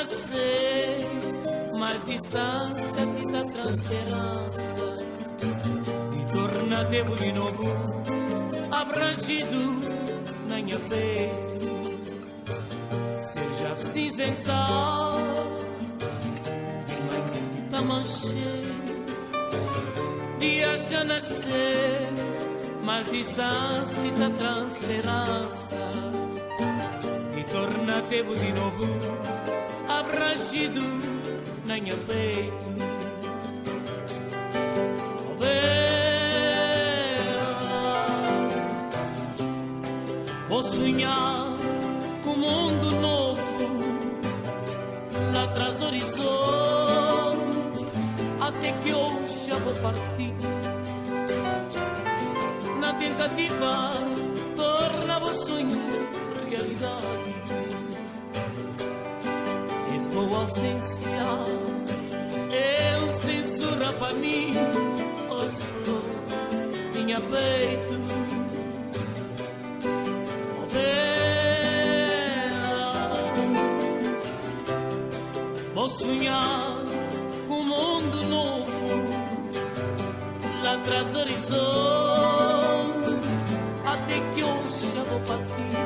nascer, mais distância te dá transperança e torna-te de novo abrangido na minha peito. Seja cinzental, mas tá manchei. Dia já nascer, mais distância da transperança e torna-te de novo abrangido na minha peito. Vou sonhar com um mundo novo lá atrás do horizonte, até que hoje eu vou partir. Na tentativa, torna o sonho realidade. És boa ausência, eu censura para mim, oh flor, minha peito. Vou sonhar com um mundo novo lá atrás do horizonte, até que hoje eu vou partir.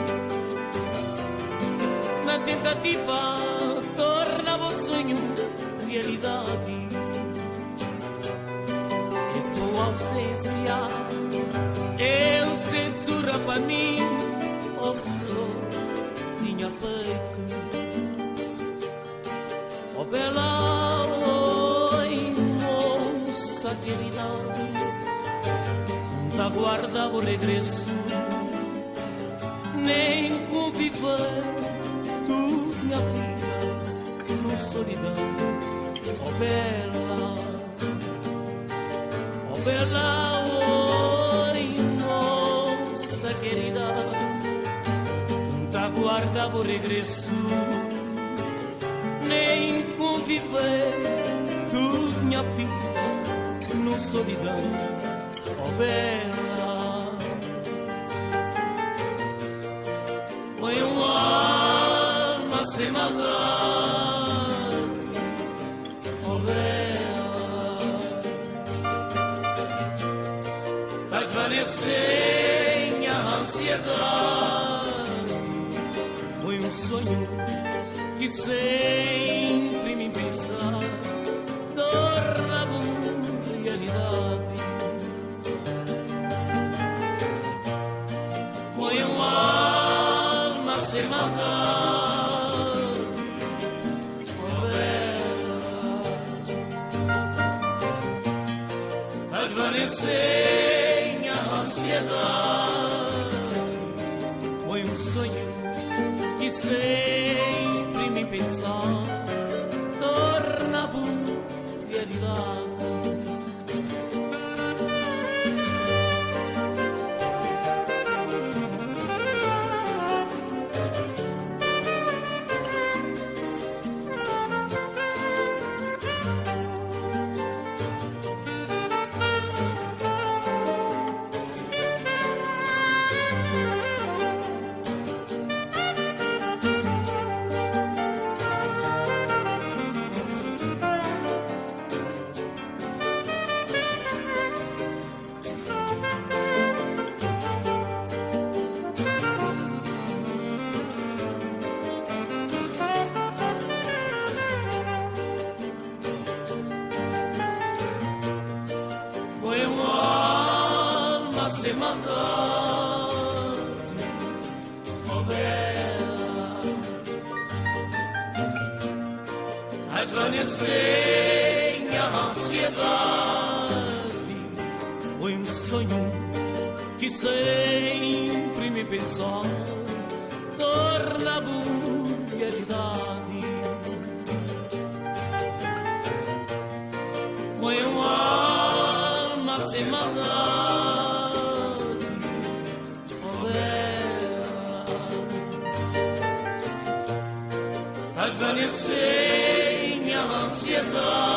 Na tentativa, torna o sonho realidade. És boa ausência, eu censura para mim, oh flor, minha peito. Oh bela, oi moça querida, não aguarda o regresso, nem conviver tu minha vida no solidão. Oh bela, oi moça querida, não aguarda o regresso, nem conviver tudo minha vida no solidão. Oh bela, foi uma alma sem maldade. Oh bela, vai desvanecer minha ansiedade. Foi um sonho que sempre me pensar, torna-me realidade. Foi uma alma sem maldade. Oh bela, a desvanecer minha ansiedade. Foi um sonho que sempre me pensar, torna-me realidade. Sem maldade, oh bela, a desvanecer minha ansiedade. Foi um sonho que sempre me pensar, torna-me realidade. Foi uma alma sem maldade. A desvanecer minha ansiedade.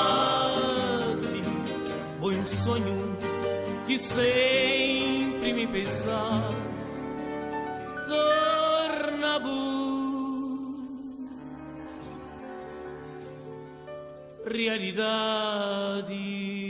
Foi um sonho que sempre me pensar, torna-me realidade.